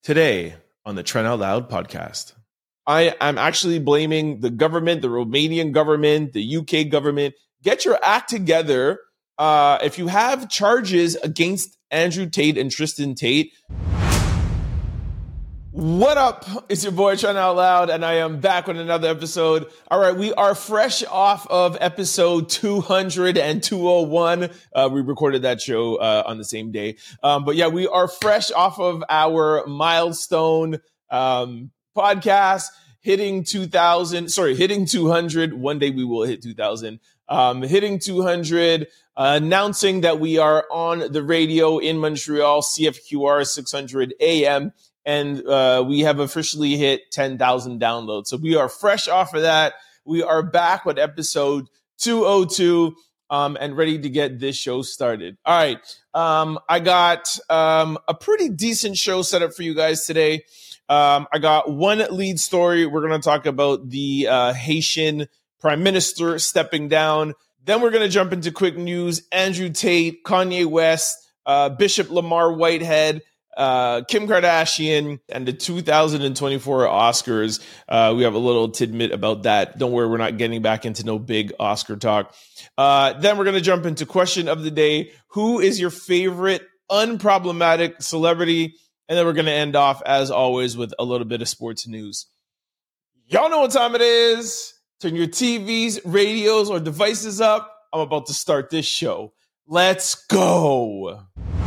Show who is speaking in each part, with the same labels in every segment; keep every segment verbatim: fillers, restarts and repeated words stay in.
Speaker 1: Today on the Trent Out Loud podcast, I am actually blaming the government, the Romanian government, the U K government. Get your act together. Uh, if you have charges against Andrew Tate and Tristan Tate. What up? It's your boy Trent Out Loud, and I am back with another episode. All right, we are fresh off of episode two hundred and two oh one. Uh, we recorded that show uh, on the same day. Um, but yeah, we are fresh off of our milestone um, podcast, hitting two thousand, sorry, hitting two hundred. One day we will hit two thousand. Um, hitting two hundred, uh, announcing that we are on the radio in Montreal, C F Q R six hundred A M. And uh, we have officially hit ten thousand downloads. So we are fresh off of that. We are back with episode two oh two um, and ready to get this show started. All right. Um, I got um, a pretty decent show set up for you guys today. Um, I got one lead story. We're going to talk about the uh, Haitian Prime Minister stepping down. Then we're going to jump into quick news. Andrew Tate, Kanye West, uh, Bishop Lamar Whitehead, Uh, Kim Kardashian, and the two thousand twenty-four Oscars. Uh, we have a little tidbit about that. Don't worry, we're not getting back into no big Oscar talk. Uh, then we're going to jump into question of the day. Who is your favorite unproblematic celebrity? And then we're going to end off, as always, with a little bit of sports news. Y'all know what time it is. Turn your T Vs, radios, or devices up. I'm about to start this show. Let's go.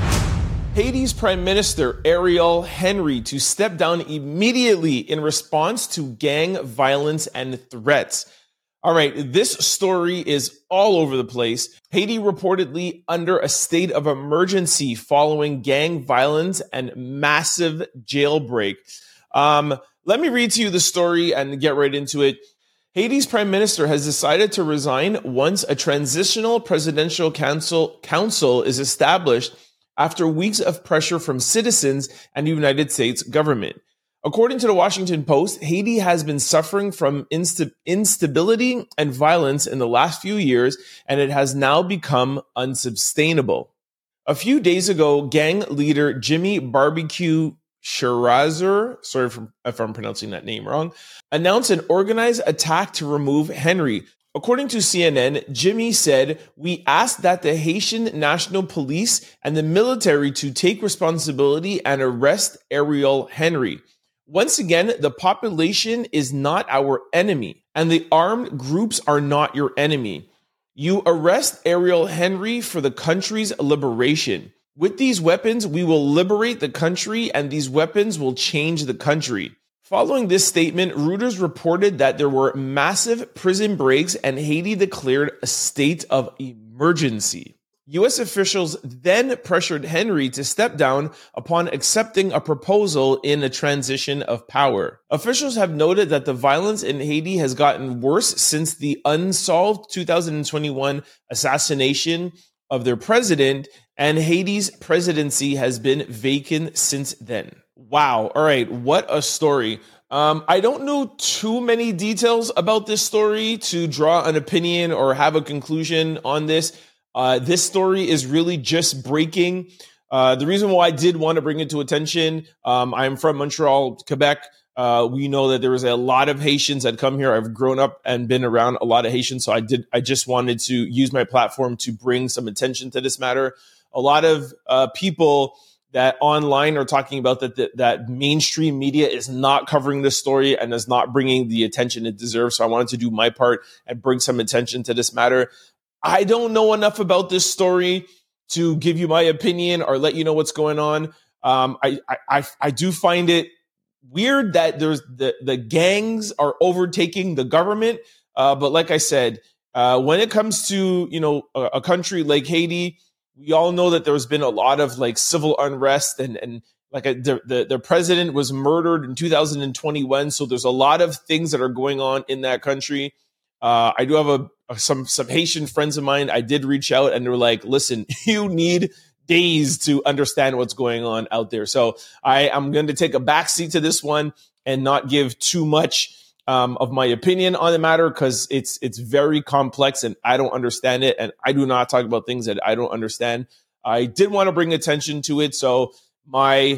Speaker 1: Haiti's Prime Minister Ariel Henry to step down immediately in response to gang violence and threats. All right, this story is all over the place. Haiti reportedly under a state of emergency following gang violence and massive jailbreak. Um, let me read to you the story and get right into it. Haiti's prime minister has decided to resign once a transitional presidential council, council is established after weeks of pressure from citizens and the United States government. According to the Washington Post, Haiti has been suffering from insta- instability and violence in the last few years, and it has now become unsustainable. A few days ago, gang leader Jimmy Barbecue Chirazer, sorry if I'm pronouncing that name wrong, announced an organized attack to remove Henry. According to C N N, Jimmy said, "We asked that the Haitian National Police and the military to take responsibility and arrest Ariel Henry. Once again, the population is not our enemy, and the armed groups are not your enemy. You arrest Ariel Henry for the country's liberation. With these weapons, we will liberate the country, and these weapons will change the country." Following this statement, Reuters reported that there were massive prison breaks and Haiti declared a state of emergency. U S officials then pressured Henry to step down upon accepting a proposal in a transition of power. Officials have noted that the violence in Haiti has gotten worse since the unsolved two thousand twenty-one assassination of their president, and Haiti's presidency has been vacant since then. Wow. All right. What a story. Um, I don't know too many details about this story to draw an opinion or have a conclusion on this. Uh, this story is really just breaking. Uh, the reason why I did want to bring it to attention, um, I'm from Montreal, Quebec. Uh, we know that there is a lot of Haitians that come here. I've grown up and been around a lot of Haitians. So I did, I just wanted to use my platform to bring some attention to this matter. A lot of uh, people that online are talking about that, that that mainstream media is not covering this story and is not bringing the attention it deserves. So I wanted to do my part and bring some attention to this matter. I don't know enough about this story to give you my opinion or let you know what's going on. Um, I, I I do find it weird that there's the, the gangs are overtaking the government. Uh, but like I said, uh, when it comes to, you know, a, a country like Haiti, we all know that there's been a lot of like civil unrest and, and like a, the, the, the president was murdered in two thousand twenty-one. So there's a lot of things that are going on in that country. Uh, I do have a, a some, some Haitian friends of mine. I did reach out and they were like, listen, you need days to understand what's going on out there. So I am going to take a backseat to this one and not give too much um, of my opinion on the matter because it's it's very complex and I don't understand it. And I do not talk about things that I don't understand. I did want to bring attention to it. So my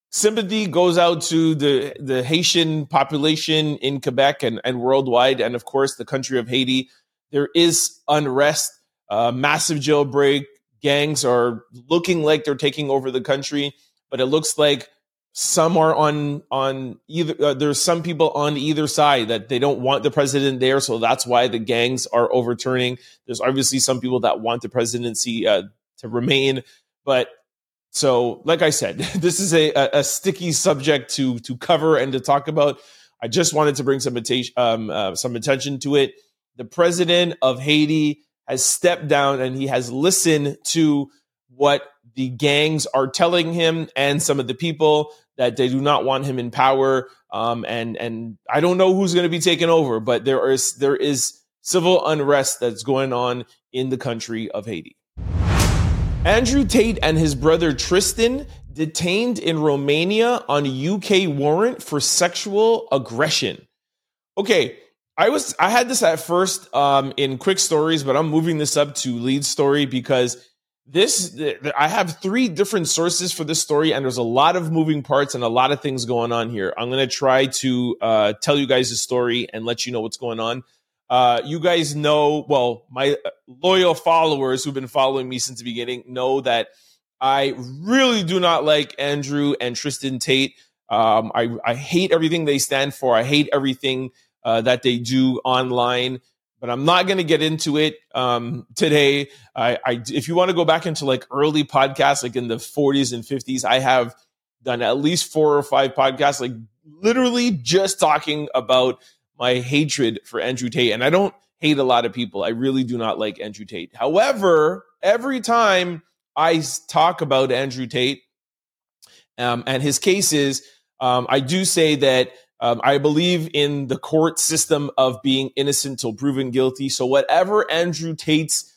Speaker 1: sympathy goes out to the, the Haitian population in Quebec and, and worldwide, and of course, the country of Haiti. There is unrest, uh, massive jailbreak. Gangs are looking like they're taking over the country, but it looks like some are on on either. Uh, there's some people on either side that they don't want the president there, so that's why the gangs are overturning. There's obviously some people that want the presidency uh, to remain, but so like I said, this is a, a, a sticky subject to to cover and to talk about. I just wanted to bring some attention um, uh, some attention to it. The president of Haiti has stepped down and he has listened to what the gangs are telling him and some of the people that they do not want him in power. Um, and and I don't know who's going to be taken over, but there is there is civil unrest that's going on in the country of Haiti. Andrew Tate and his brother Tristan detained in Romania on a U K warrant for sexual aggression. Okay. I was I had this at first um, in quick stories, but I'm moving this up to lead story because this I have three different sources for this story, and there's a lot of moving parts and a lot of things going on here. I'm going to try to uh, tell you guys the story and let you know what's going on. Uh, you guys know, well, my loyal followers who've been following me since the beginning know that I really do not like Andrew and Tristan Tate. Um, I, I hate everything they stand for. I hate everything Uh, that they do online, but I'm not going to get into it um, today. I, I, if you want to go back into like early podcasts, like in the forties and fifties, I have done at least four or five podcasts, like literally just talking about my hatred for Andrew Tate. And I don't hate a lot of people. I really do not like Andrew Tate. However, every time I talk about Andrew Tate um, and his cases, um, I do say that Um, I believe in the court system of being innocent till proven guilty. So whatever Andrew Tate's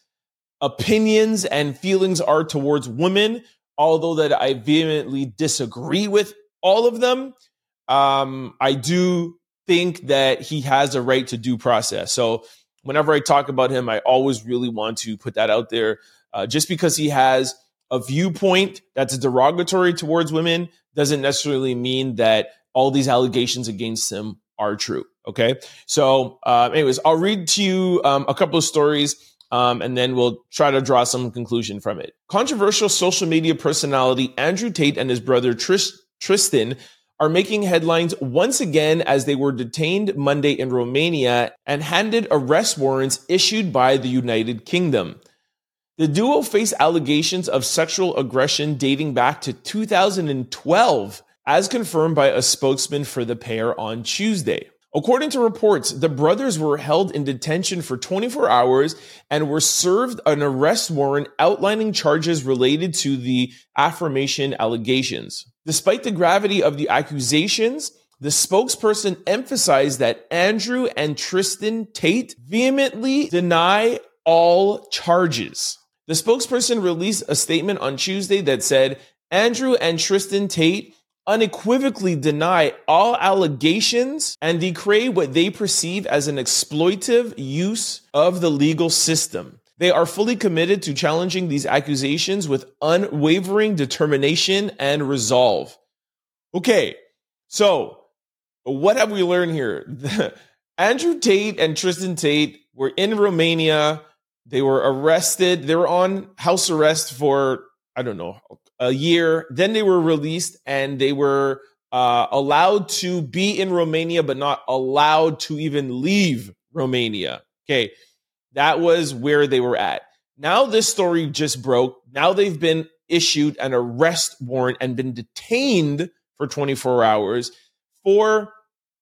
Speaker 1: opinions and feelings are towards women, although that I vehemently disagree with all of them, um, I do think that he has a right to due process. So whenever I talk about him, I always really want to put that out there. Uh, just because he has a viewpoint that's derogatory towards women doesn't necessarily mean that all these allegations against him are true. Okay. So uh, anyways, I'll read to you um, a couple of stories um, and then we'll try to draw some conclusion from it. Controversial social media personality Andrew Tate and his brother Tris- Tristan are making headlines once again as they were detained Monday in Romania and handed arrest warrants issued by the United Kingdom. The duo face allegations of sexual aggression dating back to two thousand twelve, as confirmed by a spokesman for the pair on Tuesday. According to reports, the brothers were held in detention for twenty-four hours and were served an arrest warrant outlining charges related to the affirmation allegations. Despite the gravity of the accusations, the spokesperson emphasized that Andrew and Tristan Tate vehemently deny all charges. The spokesperson released a statement on Tuesday that said, Andrew and Tristan Tate unequivocally deny all allegations and decry what they perceive as an exploitive use of the legal system. They are fully committed to challenging these accusations with unwavering determination and resolve. Okay, so what have we learned here? Andrew Tate and Tristan Tate were in Romania. They were arrested. They were on house arrest for, I don't know, a year. Then they were released and they were uh, allowed to be in Romania, but not allowed to even leave Romania. Okay, that was where they were at. Now this story just broke. Now they've been issued an arrest warrant and been detained for twenty-four hours for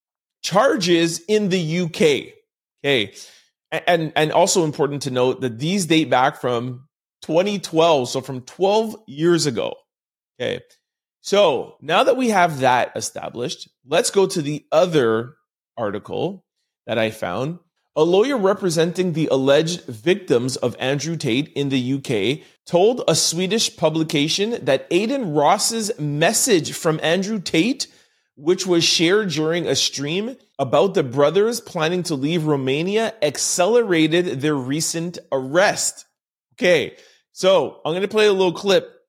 Speaker 1: charges in the U K. Okay, and, and also important to note that these date back from twenty twelve, so from twelve years ago. Okay, so now that we have that established, let's go to the other article that I found. A lawyer representing the alleged victims of Andrew Tate in the U K told a Swedish publication that Aiden Ross's message from Andrew Tate, which was shared during a stream about the brothers planning to leave Romania, accelerated their recent arrest. Okay, so I'm going to play a little clip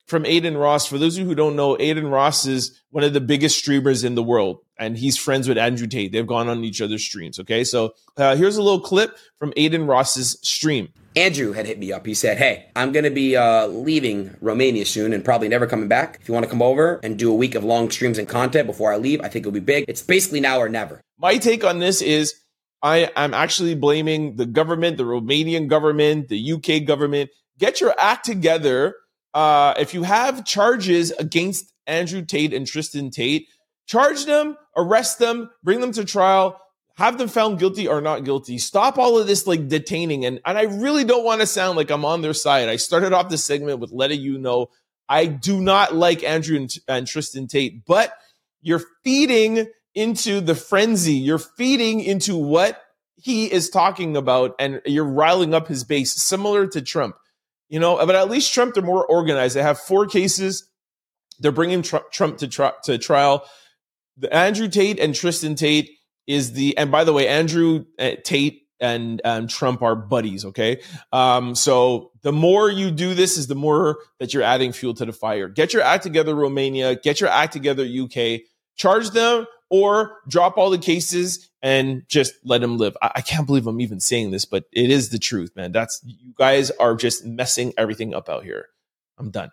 Speaker 1: from Adin Ross. For those of you who don't know, Adin Ross is one of the biggest streamers in the world, and he's friends with Andrew Tate. They've gone on each other's streams, okay? So uh, here's a little clip from Adin Ross's stream.
Speaker 2: Andrew had hit me up. He said, hey, I'm going to be uh, leaving Romania soon and probably never coming back. If you want to come over and do a week of long streams and content before I leave, I think it'll be big. It's basically now or never.
Speaker 1: My take on this is I, I'm actually blaming the government, the Romanian government, the U K government. Get your act together. Uh, if you have charges against Andrew Tate and Tristan Tate, charge them, arrest them, bring them to trial, have them found guilty or not guilty. Stop all of this like detaining. And, and I really don't want to sound like I'm on their side. I started off this segment with letting you know I do not like Andrew and, and Tristan Tate, but you're feeding into the frenzy. You're feeding into what he is talking about, and you're riling up his base, similar to Trump. You know, but at least Trump, they're more organized. They have four cases. They're bringing tr- Trump to, tri- to trial. The Andrew Tate and Tristan Tate is the, and by the way, Andrew uh, Tate and um, Trump are buddies, okay? Um, so the more you do this is the more that you're adding fuel to the fire. Get your act together, Romania. Get your act together, U K. Charge them or drop all the cases and just let them live. I, I can't believe I'm even saying this, but it is the truth, man. That's, you guys are just messing everything up out here. I'm done.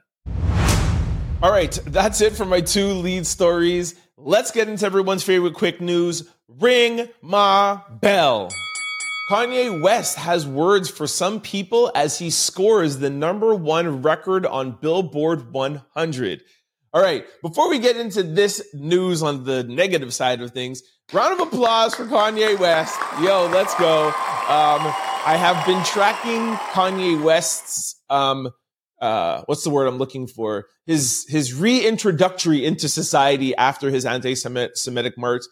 Speaker 1: All right, that's it for my two lead stories. Let's get into everyone's favorite quick news. Ring my bell. Kanye West has words for some people as he scores the number one record on Billboard one hundred. All right, before we get into this news on the negative side of things, round of applause for Kanye West. Yo, let's go. Um, I have been tracking Kanye West's, um, uh, what's the word I'm looking for? His his reintroductory into society after his anti-Semitic march.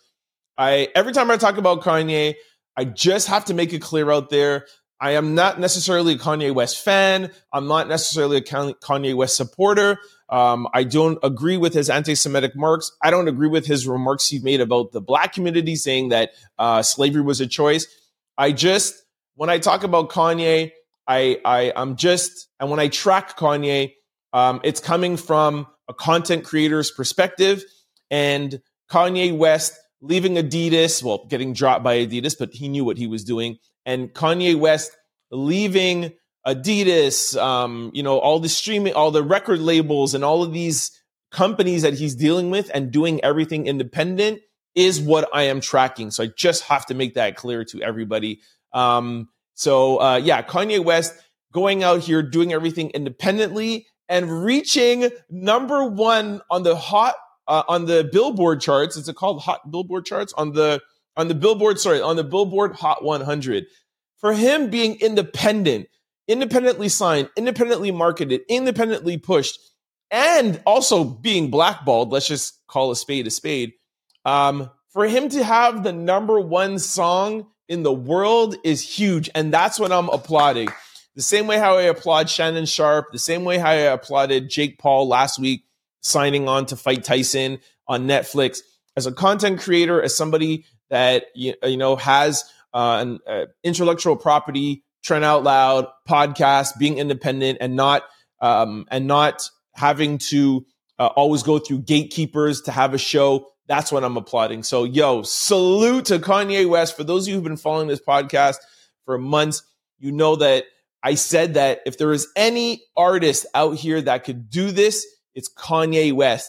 Speaker 1: I every time I talk about Kanye, I just have to make it clear out there. I am not necessarily a Kanye West fan. I'm not necessarily a Kanye West supporter. Um, I don't agree with his anti-Semitic remarks. I don't agree with his remarks he made about the black community, saying that uh, slavery was a choice. I just, when I talk about Kanye, I, I, I'm just, and when I track Kanye, um, it's coming from a content creator's perspective. And Kanye West leaving Adidas, well, getting dropped by Adidas, but he knew what he was doing. And Kanye West leaving Adidas, um, you know, all the streaming, all the record labels and all of these companies that he's dealing with and doing everything independent is what I am tracking. So I just have to make that clear to everybody. Um, so uh, yeah, Kanye West going out here, doing everything independently and reaching number one on the hot, uh, on the Billboard charts. Is it called Hot Billboard charts? On the, on the Billboard, sorry, on the Billboard Hot one hundred. For him being independent, independently signed, independently marketed, independently pushed, and also being blackballed, let's just call a spade a spade, um, for him to have the number one song in the world is huge. And that's what I'm applauding. The same way how I applaud Shannon Sharp, the same way how I applauded Jake Paul last week signing on to fight Tyson on Netflix. As a content creator, as somebody that you, you know has uh, an uh, intellectual property, Trent Out Loud, podcast, being independent and not um, and not having to uh, always go through gatekeepers to have a show. That's what I'm applauding. So, yo, salute to Kanye West. For those of you who've been following this podcast for months, you know that I said that if there is any artist out here that could do this, it's Kanye West.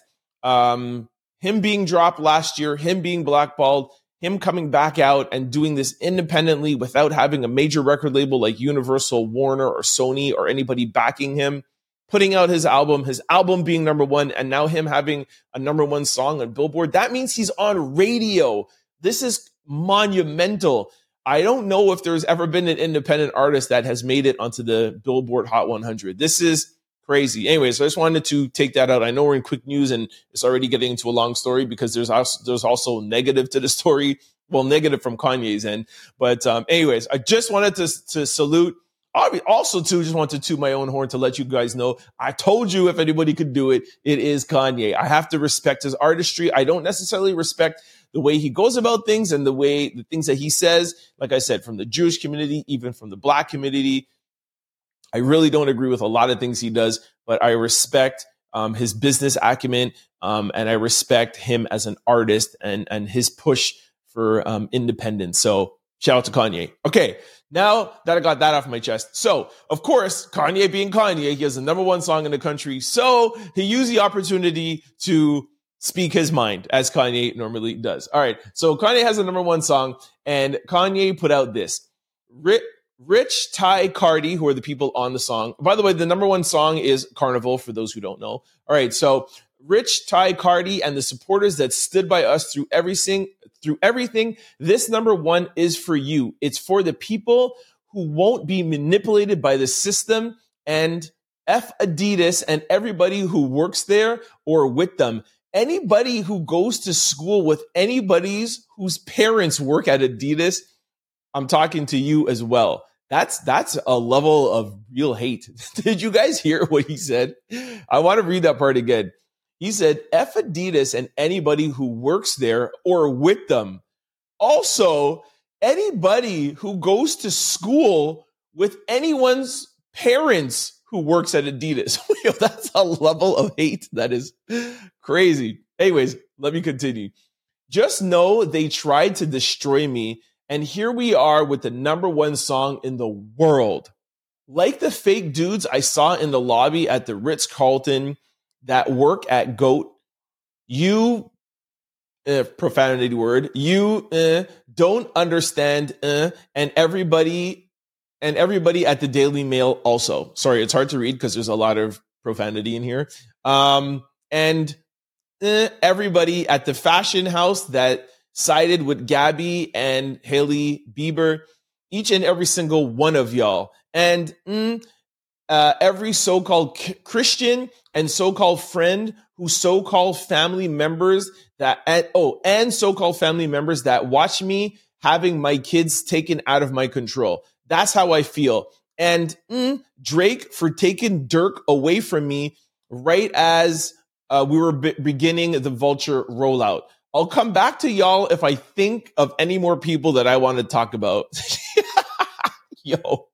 Speaker 1: Um, him being dropped last year, him being blackballed, him coming back out and doing this independently without having a major record label like Universal, Warner, or Sony or anybody backing him, putting out his album, his album being number one, and now him having a number one song on Billboard. That means he's on radio. This is monumental. I don't know if there's ever been an independent artist that has made it onto the Billboard Hot one hundred. This is crazy. Anyways, I just wanted to take that out. I know we're in quick news and it's already getting into a long story because there's also, there's also negative to the story. Well, negative from Kanye's end. But um, anyways, I just wanted to, to salute. I also, too, just wanted to toot my own horn to let you guys know. I told you if anybody could do it, it is Kanye. I have to respect his artistry. I don't necessarily respect the way he goes about things and the way the things that he says. Like I said, from the Jewish community, even from the black community, I really don't agree with a lot of things he does, but I respect um, his business acumen, um, and I respect him as an artist and and his push for um, independence. So shout out to Kanye. Okay, now that I got that off my chest. So, of course, Kanye being Kanye, he has the number one song in the country. So he used the opportunity to speak his mind, as Kanye normally does. All right, so Kanye has the number one song, and Kanye put out this. Rich, Rich Ty Cardi, who are the people on the song. By the way, the number one song is Carnival, for those who don't know. All right, so Rich Ty Cardi and the supporters that stood by us through everything, through everything. This number one is for you. It's for the people who won't be manipulated by the system, and F Adidas and everybody who works there or with them. Anybody who goes to school with anybody's whose parents work at Adidas, I'm talking to you as well. That's that's a level of real hate. Did you guys hear what he said? I want to read that part again. He said, F Adidas and anybody who works there or with them. Also, anybody who goes to school with anyone's parents who works at Adidas. That's a level of hate that is crazy. Anyways, let me continue. Just know they tried to destroy me, and here we are with the number one song in the world. Like the fake dudes I saw in the lobby at the Ritz-Carlton that work at GOAT, you, uh, profanity word, you uh, don't understand, uh, and everybody, and everybody at the Daily Mail also. Sorry, it's hard to read because there's a lot of profanity in here. Um, and uh, everybody at the fashion house that sided with Gabby and Hailey Bieber, each and every single one of y'all. And mm, uh, every so-called c- Christian and so-called friend who so-called family members that, and, oh, and so-called family members that watch me having my kids taken out of my control. That's how I feel. And mm, Drake for taking Dirk away from me right as uh, we were be- beginning the Vulture rollout. I'll come back to y'all if I think of any more people that I want to talk about. Yo,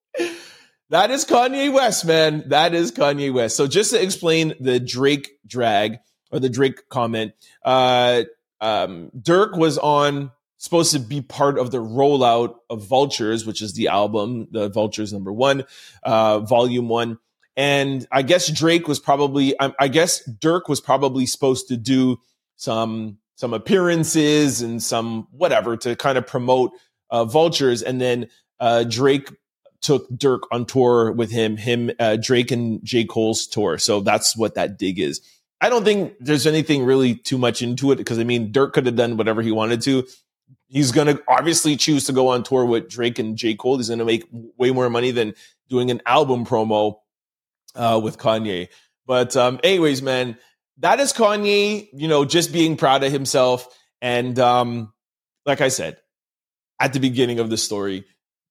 Speaker 1: that is Kanye West, man. That is Kanye West. So just to explain the Drake drag or the Drake comment, uh, um, Dirk was on supposed to be part of the rollout of Vultures, which is the album, the Vultures number one, uh, volume one. And I guess Drake was probably, I, I guess Dirk was probably supposed to do some some appearances and some whatever to kind of promote uh, Vultures. And then uh, Drake took Dirk on tour with him, him, uh, Drake and J. Cole's tour. So that's what that dig is. I don't think there's anything really too much into it because, I mean, Dirk could have done whatever he wanted to. He's going to obviously choose to go on tour with Drake and J. Cole. He's going to make way more money than doing an album promo uh, with Kanye. But um, anyways, man, that is Kanye, you know, just being proud of himself. And um, like I said, at the beginning of the story,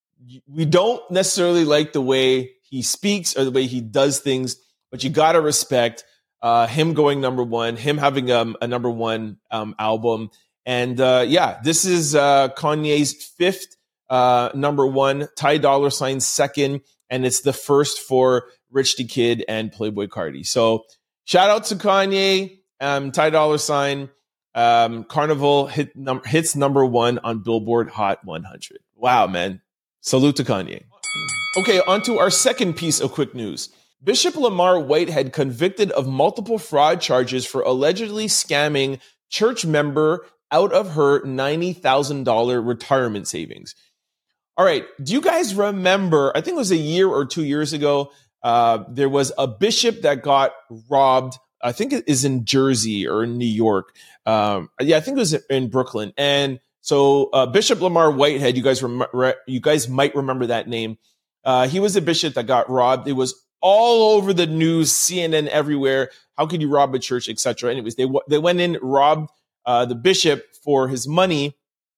Speaker 1: we don't necessarily like the way he speaks or the way he does things, but you got to respect uh, him going number one, him having um, a number one um, album. And uh, yeah, this is uh, Kanye's fifth uh, number one, Ty Dolla Sign's second, and it's the first for Rich the Kid and Playboy Cardi. So shout out to Kanye, um, Ty Dolla Sign. Um, Carnival hit num- hits number one on Billboard Hot one hundred. Wow, man. Salute to Kanye. Okay, on to our second piece of quick news. Bishop Lamar Whitehead convicted of multiple fraud charges for allegedly scamming church member out of her ninety thousand dollars retirement savings. All right, do you guys remember, I think it was a year or two years ago, uh, there was a bishop that got robbed. I think it is in Jersey or in New York. Um, yeah, I think it was in Brooklyn. And so uh, Bishop Lamar Whitehead, you guys rem- re- you guys might remember that name. Uh, he was a bishop that got robbed. It was all over the news, C N N everywhere. How could you rob a church, et cetera. Anyways, they w- they went in, robbed uh, the bishop for his money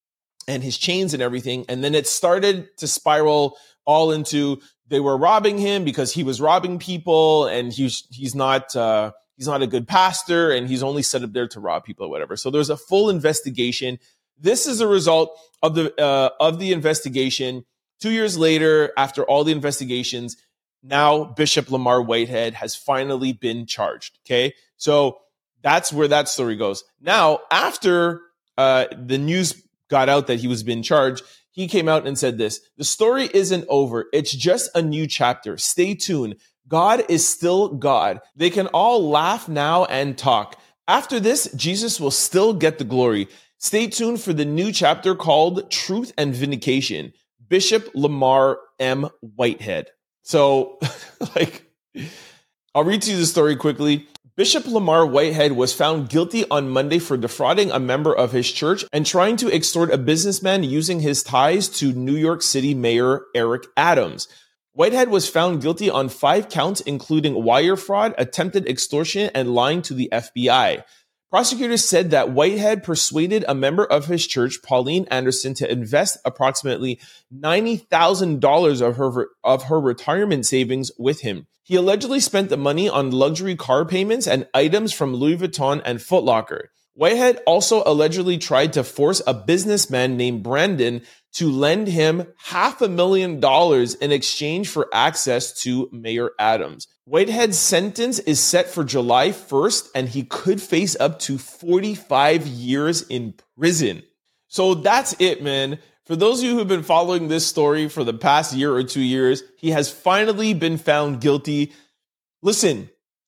Speaker 1: and his chains and everything. And then it started to spiral all into they were robbing him because he was robbing people, and he's he's not uh, he's not a good pastor, and he's only set up there to rob people or whatever. So there's a full investigation. This is a result of the uh, of the investigation. Two years later, after all the investigations, now Bishop Lamar Whitehead has finally been charged. Okay. So that's where that story goes. Now, after uh, the news got out that he was being charged, he came out and said this: the story isn't over. It's just a new chapter. Stay tuned. God is still God. They can all laugh now and talk. After this, Jesus will still get the glory. Stay tuned for the new chapter called Truth and Vindication. Bishop Lamar M. Whitehead. So, like, I'll read to you the story quickly. Bishop Lamar Whitehead was found guilty on Monday for defrauding a member of his church and trying to extort a businessman using his ties to New York City Mayor Eric Adams. Whitehead was found guilty on five counts, including wire fraud, attempted extortion, and lying to the F B I. Prosecutors said that Whitehead persuaded a member of his church, Pauline Anderson, to invest approximately ninety thousand dollars of her, of her retirement savings with him. He allegedly spent the money on luxury car payments and items from Louis Vuitton and Foot Locker. Whitehead also allegedly tried to force a businessman named Brandon to lend him half a million dollars in exchange for access to Mayor Adams. Whitehead's sentence is set for July first, and he could face up to forty-five years in prison. So that's it, man. For those of you who've been following this story for the past year or two years, he has finally been found guilty. Listen,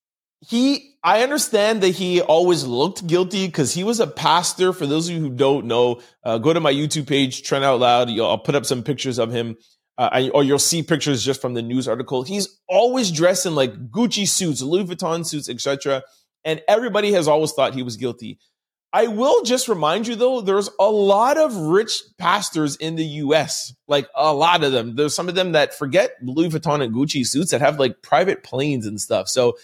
Speaker 1: he, I understand that he always looked guilty because he was a pastor. For those of you who don't know, uh, go to my YouTube page, Trent Out Loud. I'll put up some pictures of him, uh, or you'll see pictures just from the news article. He's always dressed in like Gucci suits, Louis Vuitton suits, et cetera. And everybody has always thought he was guilty. I will just remind you, though, there's a lot of rich pastors in the U S, like a lot of them. There's some of them that forget Louis Vuitton and Gucci suits that have like private planes and stuff. So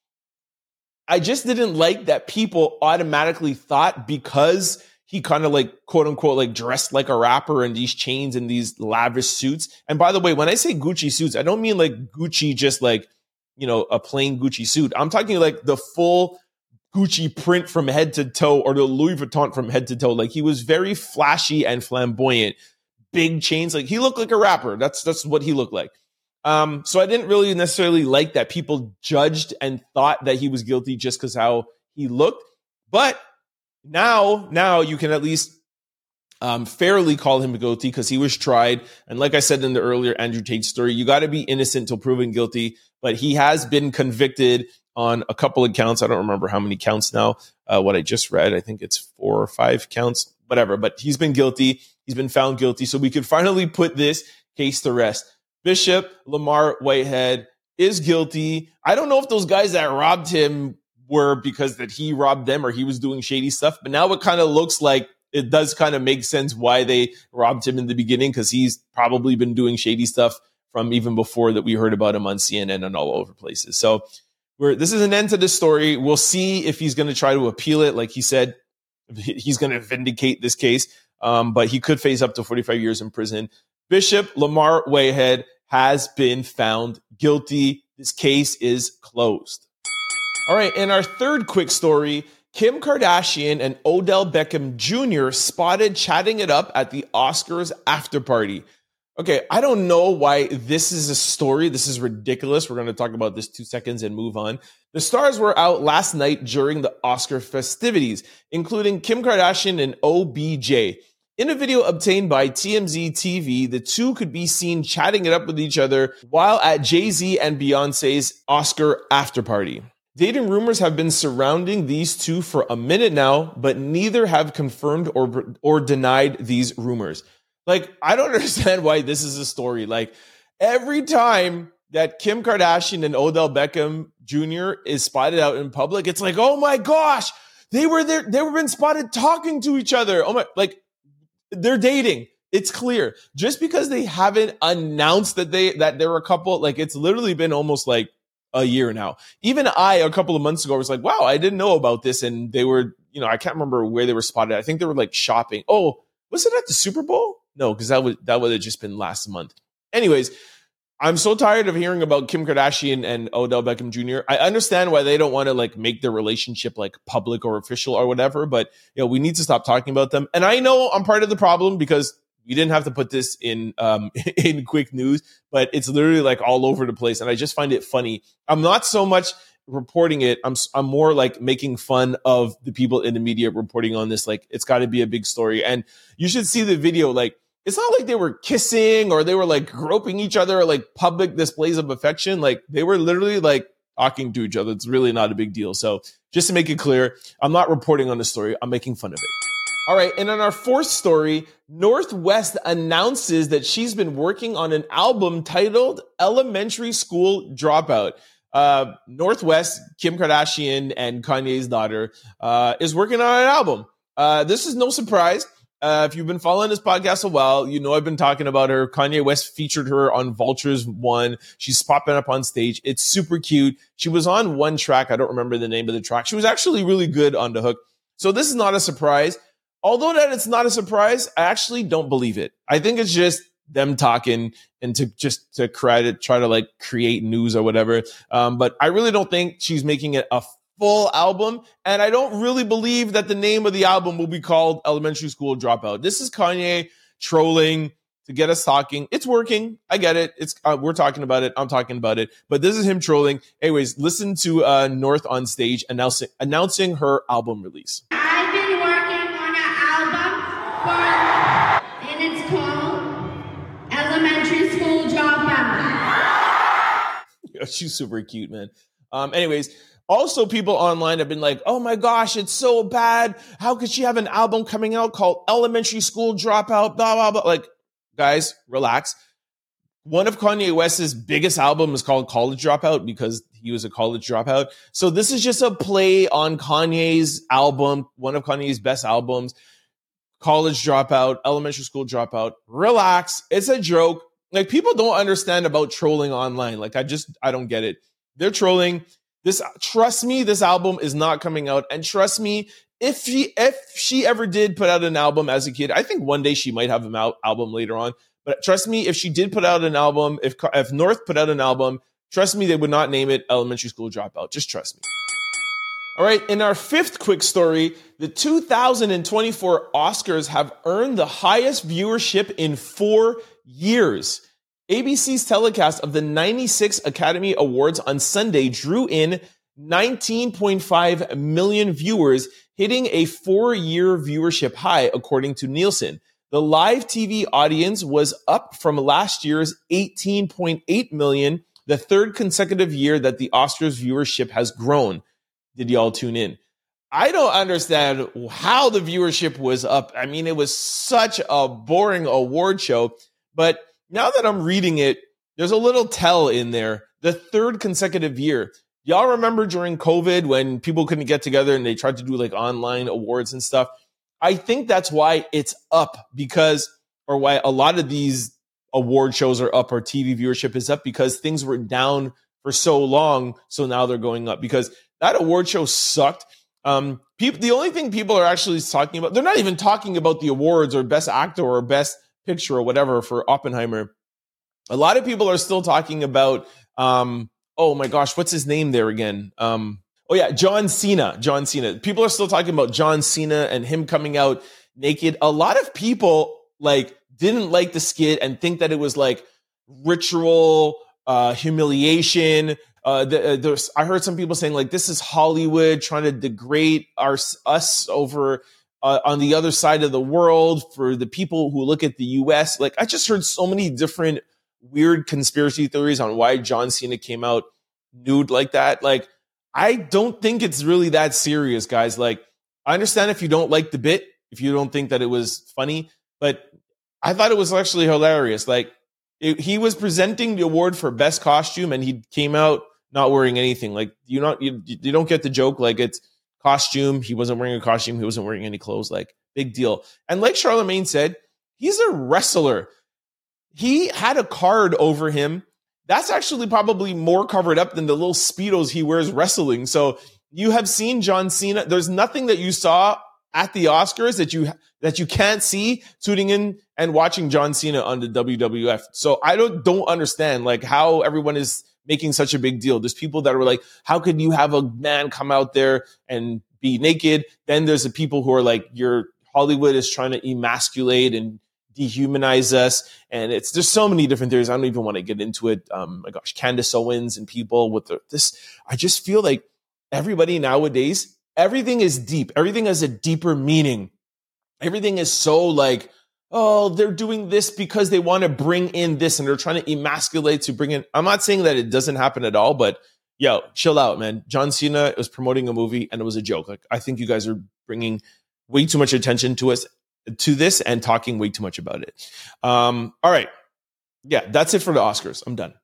Speaker 1: I just didn't like that people automatically thought because he kind of like, quote unquote, like dressed like a rapper in these chains and these lavish suits. And by the way, when I say Gucci suits, I don't mean like Gucci, just like, you know, a plain Gucci suit. I'm talking like the full Gucci print from head to toe, or the Louis Vuitton from head to toe. Like he was very flashy and flamboyant, big chains. Like he looked like a rapper. That's, that's what he looked like. Um, so I didn't really necessarily like that people judged and thought that he was guilty just because how he looked. But now, now you can at least um, fairly call him guilty because he was tried. And like I said in the earlier Andrew Tate story, you got to be innocent till proven guilty. But he has been convicted on a couple of counts. I don't remember how many counts now. Uh, what I just read, I think it's four or five counts, whatever. But he's been guilty. He's been found guilty. So we could finally put this case to rest. Bishop Lamar Whitehead is guilty. I don't know if those guys that robbed him were because that he robbed them or he was doing shady stuff. But now it kind of looks like it does kind of make sense why they robbed him in the beginning, because he's probably been doing shady stuff from even before that we heard about him on C N N and all over places. So we're, this is an end to this story. We'll see if he's going to try to appeal it. Like he said, he's going to vindicate this case, um, but he could face up to forty-five years in prison. Bishop Lamar Whitehead has been found guilty. This case is closed. All right, in our third quick story, Kim Kardashian and Odell Beckham Junior spotted chatting it up at the Oscars after party. Okay, I don't know why this is a story. This is ridiculous. We're going to talk about this two seconds and move on. The stars were out last night during the Oscar festivities, including Kim Kardashian and O B J. In a video obtained by T M Z T V, the two could be seen chatting it up with each other while at Jay-Z and Beyonce's Oscar after party. Dating rumors have been surrounding these two for a minute now, but neither have confirmed or or denied these rumors. Like, I don't understand why this is a story. Like, every time that Kim Kardashian and Odell Beckham Junior is spotted out in public, it's like, oh my gosh, they were there. They were been spotted talking to each other. Oh my, like, they're dating. It's clear. Just because they haven't announced that they that they're a couple, like, it's literally been almost like a year now. Even I, a couple of months ago, was like, wow, I didn't know about this. And they were, you know, I can't remember where they were spotted. I think they were like shopping. Oh, was it at the Super Bowl? No, because that would that would have just been last month. Anyways, I'm so tired of hearing about Kim Kardashian and Odell Beckham Junior I understand why they don't want to like make their relationship like public or official or whatever, but you know, we need to stop talking about them. And I know I'm part of the problem because We didn't have to put this in um, in quick news, but it's literally like all over the place. And I just find it funny. I'm not so much reporting it. I'm I'm more like making fun of the people in the media reporting on this. Like, it's got to be a big story. And you should see the video. Like, it's not like they were kissing or they were like groping each other or like public displays of affection. Like, they were literally like talking to each other. It's really not a big deal. So just to make it clear, I'm not reporting on the story. I'm making fun of it. All right. And on our fourth story, North West announces that she's been working on an album titled Elementary School Dropout. Uh, North West, Kim Kardashian and Kanye's daughter, uh, is working on an album. Uh, this is no surprise. Uh, if you've been following this podcast a while, you know I've been talking about her. Kanye West featured her on Vultures One. She's popping up on stage. It's super cute. She was on one track. I don't remember the name of the track. She was actually really good on the hook. So this is not a surprise. Although that it's not a surprise, I actually don't believe it. I think it's just them talking and to just to credit, try to like create news or whatever. Um, but I really don't think she's making it a full album. And I don't really believe that the name of the album will be called Elementary School Dropout. This is Kanye trolling to get us talking. It's working. I get it. It's uh, we're talking about it. I'm talking about it. But this is him trolling. Anyways, listen to uh, North on stage announcing announcing her album release.
Speaker 3: I've been working on an album for, and it's called Elementary School Dropout.
Speaker 1: She's super cute, man. Um, anyways. Also, people online have been like, oh my gosh, it's so bad. How could she have an album coming out called Elementary School Dropout, blah, blah, blah. Like, guys, relax. One of Kanye West's biggest albums is called College Dropout because he was a college dropout. So this is just a play on Kanye's album, one of Kanye's best albums, College Dropout, Elementary School Dropout. Relax. It's a joke. Like, people don't understand about trolling online. Like, I just, I don't get it. They're trolling. This, trust me, this album is not coming out. And trust me, if she if she ever did put out an album as a kid, I think one day she might have an al- album later on. But trust me, if she did put out an album, if if North put out an album, trust me, they would not name it Elementary School Dropout. Just trust me. All right, in our fifth quick story, the two thousand twenty-four Oscars have earned the highest viewership in four years. A B C's telecast of the ninety-six Academy Awards on Sunday drew in nineteen point five million viewers, hitting a four-year viewership high, according to Nielsen. The live T V audience was up from last year's eighteen point eight million, the third consecutive year that the Oscars viewership has grown. Did y'all tune in? I don't understand how the viewership was up. I mean, it was such a boring award show, but now that I'm reading it, there's a little tell in there. The third consecutive year. Y'all remember during COVID when people couldn't get together and they tried to do like online awards and stuff? I think that's why it's up because, or why a lot of these award shows are up or T V viewership is up because things were down for so long. So now they're going up because that award show sucked. Um, people, the only thing people are actually talking about, they're not even talking about the awards or best actor or best picture or whatever for Oppenheimer. A lot of people are still talking about, um, oh my gosh, what's his name there again? Um, oh yeah, John Cena. John Cena. People are still talking about John Cena and him coming out naked. A lot of people like didn't like the skit and think that it was like ritual uh, humiliation. Uh, the, uh, there's, I heard some people saying like this is Hollywood trying to degrade our us over. Uh, on the other side of the world for the people who look at the U S. Like, I just heard so many different weird conspiracy theories on why John Cena came out nude like that. Like, I don't think it's really that serious, guys. Like, I understand if you don't like the bit, if you don't think that it was funny, but I thought it was actually hilarious. Like, it, he was presenting the award for best costume and he came out not wearing anything. Like, you not you, you don't get the joke. Like, it's costume. He wasn't wearing a costume. He wasn't wearing any clothes. Like, big deal. And like Charlemagne said, he's a wrestler. He had a card over him. That's actually probably more covered up than the little Speedos he wears wrestling. So you have seen John Cena. There's nothing that you saw at the Oscars that you that you can't see tuning in and watching John Cena on the W W F. So I don't don't understand like how everyone is making such a big deal. There's people that are like, how could you have a man come out there and be naked? Then there's the people who are like, your Hollywood is trying to emasculate and dehumanize us. And it's there's so many different theories. I don't even want to get into it. Um, my gosh, Candace Owens and people with the, this. I just feel like everybody nowadays, everything is deep. Everything has a deeper meaning. Everything is so like, oh, they're doing this because they want to bring in this and they're trying to emasculate to bring in. I'm not saying that it doesn't happen at all, but yo, chill out, man. John Cena was promoting a movie and it was a joke. Like, I think you guys are bringing way too much attention to us, to this and talking way too much about it. Um, all right. Yeah, that's it for the Oscars. I'm done.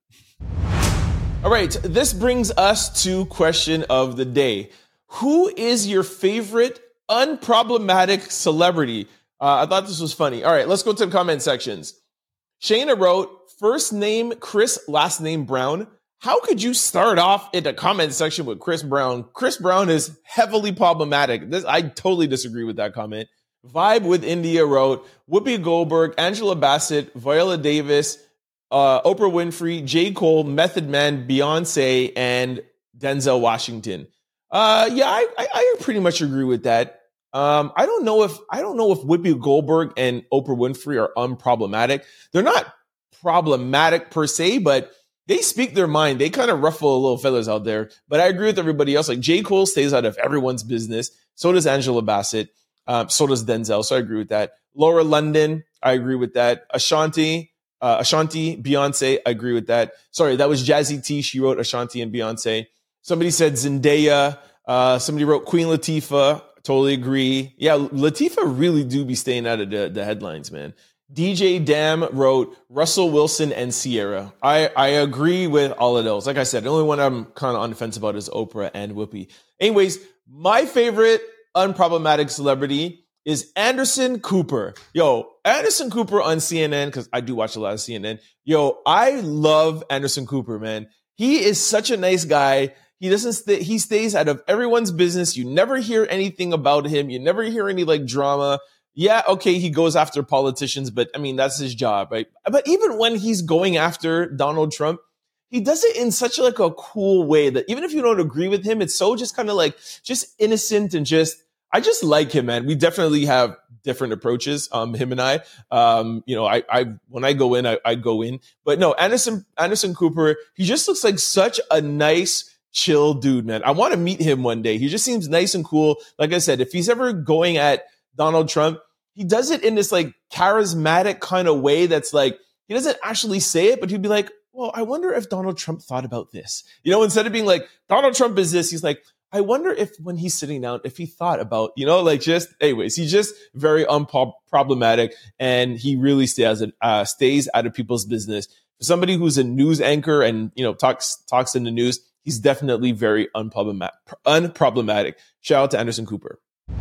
Speaker 1: All right. This brings us to question of the day. Who is your favorite unproblematic celebrity? Uh, I thought this was funny. All right, let's go to the comment sections. Shayna wrote, first name Chris, last name Brown. How could you start off in the comment section with Chris Brown? Chris Brown is heavily problematic. This, I totally disagree with that comment. Vibe with India wrote, Whoopi Goldberg, Angela Bassett, Viola Davis, uh, Oprah Winfrey, J. Cole, Method Man, Beyonce, and Denzel Washington. Uh, yeah, I, I, I pretty much agree with that. Um, I don't know if I don't know if Whoopi Goldberg and Oprah Winfrey are unproblematic. They're not problematic per se, but they speak their mind. They kind of ruffle a little feathers out there. But I agree with everybody else. Like J. Cole stays out of everyone's business. So does Angela Bassett. Um, so does Denzel. So I agree with that. Laura London, I agree with that. Ashanti, uh, Ashanti, Beyonce, I agree with that. Sorry, that was Jazzy T. She wrote Ashanti and Beyonce. Somebody said Zendaya. Uh, somebody wrote Queen Latifah. Totally agree. Yeah, Latifah really do be staying out of the, the headlines, man. D J Dam wrote Russell Wilson and Sierra. I, I agree with all of those. Like I said, the only one I'm kind of on the fence about is Oprah and Whoopi. Anyways, my favorite unproblematic celebrity is Anderson Cooper. Yo, Anderson Cooper on C N N, because I do watch a lot of C N N. Yo, I love Anderson Cooper, man. He is such a nice guy. He doesn't st- he stays out of everyone's business. You never hear anything about him. You never hear any like drama. Yeah, okay, he goes after politicians, but I mean, that's his job, right? But even when he's going after Donald Trump, he does it in such like a cool way that even if you don't agree with him, it's so just kind of like just innocent and just, I just like him, man. We definitely have different approaches, um, him and I. Um, you know, I, I when I go in, I, I go in. But no, Anderson Anderson Cooper, he just looks like such a nice, chill dude, man. I want to meet him one day. He just seems nice and cool. Like I said, if he's ever going at Donald Trump, he does it in this like charismatic kind of way that's like, he doesn't actually say it, but he'd be like, well, I wonder if Donald Trump thought about this. You know, instead of being like, Donald Trump is this, he's like, I wonder if when he's sitting down, if he thought about, you know, like just, anyways, he's just very unproblematic and he really stays, uh, stays out of people's business. For somebody who's a news anchor and, you know, talks, talks in the news, he's definitely very unproblematic. unproblematic. Shout out to Anderson Cooper.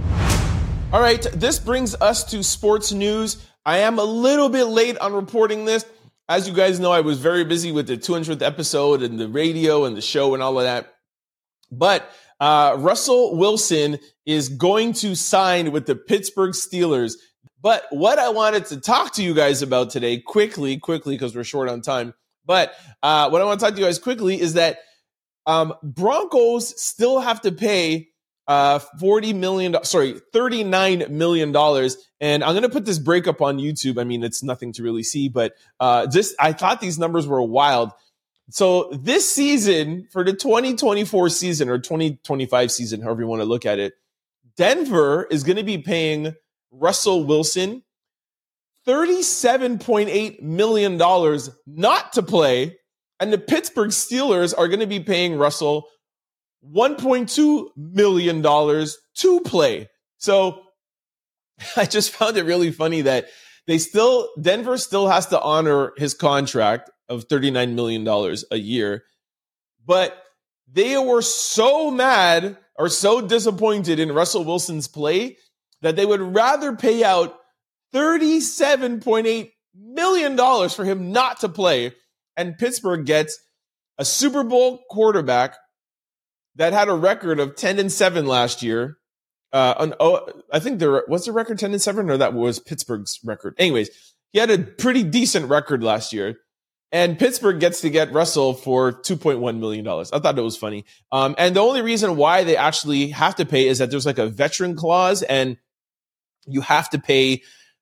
Speaker 1: All right, this brings us to sports news. I am a little bit late on reporting this. As you guys know, I was very busy with the two hundredth episode and the radio and the show and all of that. But uh, Russell Wilson is going to sign with the Pittsburgh Steelers. But what I wanted to talk to you guys about today, quickly, quickly, because we're short on time. But uh, what I want to talk to you guys quickly is that um, Broncos still have to pay uh, forty million dollars, sorry, thirty-nine million dollars. And I'm going to put this breakup on YouTube. I mean, it's nothing to really see, but uh, just I thought these numbers were wild. So this season, for the twenty twenty-four season or twenty twenty-five season, however you want to look at it, Denver is going to be paying Russell Wilson thirty-seven point eight million dollars not to play. And the Pittsburgh Steelers are going to be paying Russell one point two million dollars to play. So I just found it really funny that they still, Denver still has to honor his contract of thirty-nine million dollars a year. But they were so mad or so disappointed in Russell Wilson's play that they would rather pay out thirty-seven point eight million dollars for him not to play. And Pittsburgh gets a Super Bowl quarterback that had a record of ten and seven last year. Uh, an, oh, I think there was the record ten and seven, or that was Pittsburgh's record. Anyways, he had a pretty decent record last year. And Pittsburgh gets to get Russell for two point one million dollars. I thought that was funny. Um, and the only reason why they actually have to pay is that there's like a veteran clause, and you have to pay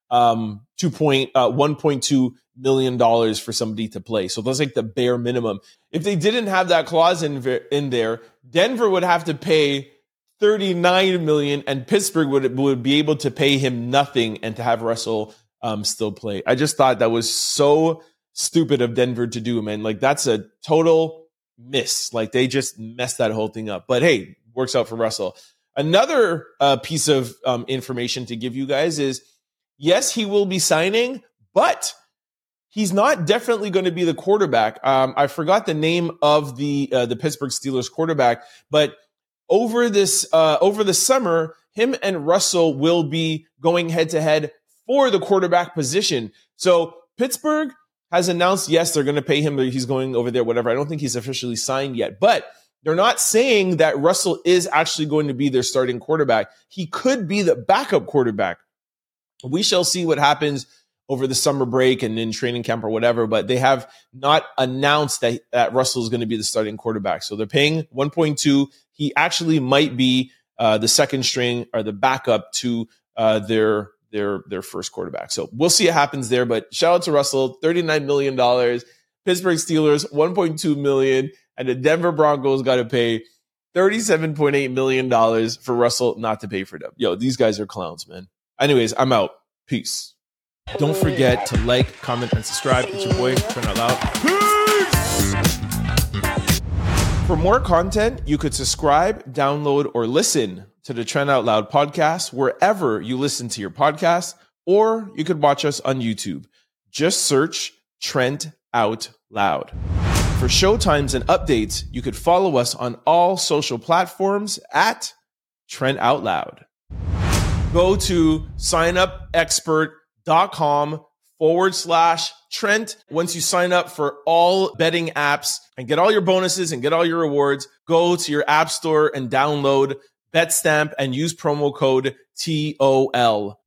Speaker 1: um, two point uh, one point two million dollars for somebody to play. So that's like the bare minimum. If they didn't have that clause in in there, Denver would have to pay thirty-nine million dollars, and Pittsburgh would would be able to pay him nothing and to have Russell um, still play. I just thought that was so stupid of Denver to do, man. Like, that's a total miss. Like, they just messed that whole thing up. But hey, works out for Russell. Another uh, piece of um, information to give you guys is, yes, he will be signing, but he's not definitely going to be the quarterback. Um, I forgot the name of the uh, the Pittsburgh Steelers quarterback, but over this uh, over the summer, him and Russell will be going head to head for the quarterback position. So Pittsburgh has announced, yes, they're going to pay him. He's going over there, whatever. I don't think he's officially signed yet, but they're not saying that Russell is actually going to be their starting quarterback. He could be the backup quarterback. We shall see what happens over the summer break and in training camp or whatever, but they have not announced that, that Russell is going to be the starting quarterback. So they're paying one point two. He actually might be uh, the second string or the backup to uh, their their their first quarterback. So we'll see what happens there, but shout out to Russell, thirty-nine million dollars. Pittsburgh Steelers, one point two million dollars, and the Denver Broncos got to pay thirty-seven point eight million dollars for Russell not to pay for them. Yo, these guys are clowns, man. Anyways, I'm out. Peace. Don't forget to like, comment, and subscribe. It's your boy, Trent Out Loud. Peace! For more content, you could subscribe, download, or listen to the Trent Out Loud podcast wherever you listen to your podcast, or you could watch us on YouTube. Just search Trent Out Loud. For show times and updates, you could follow us on all social platforms at Trent Out Loud. Go to signupexpert.com forward slash Trent. Once you sign up for all betting apps and get all your bonuses and get all your rewards, go to your app store and download BetStamp and use promo code T O L.